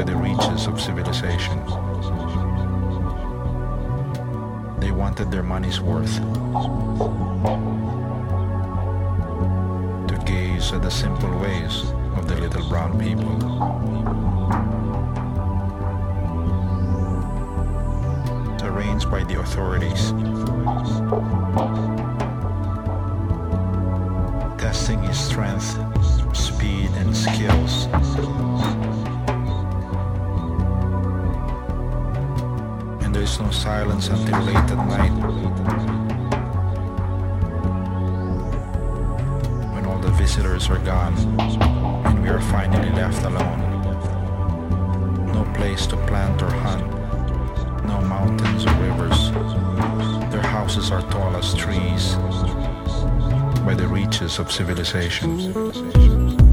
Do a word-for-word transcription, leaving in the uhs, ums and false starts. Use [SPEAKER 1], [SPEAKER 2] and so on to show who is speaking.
[SPEAKER 1] the reaches of civilization. They wanted their money's worth. To gaze at the simple ways of the little brown people. Arranged by the authorities. Testing his strength, speed, and skills. And there is no silence until late at night, when all the visitors are gone and we are finally left alone. No place to plant or hunt, no mountains or rivers. Their houses are tall as trees by the reaches of civilization.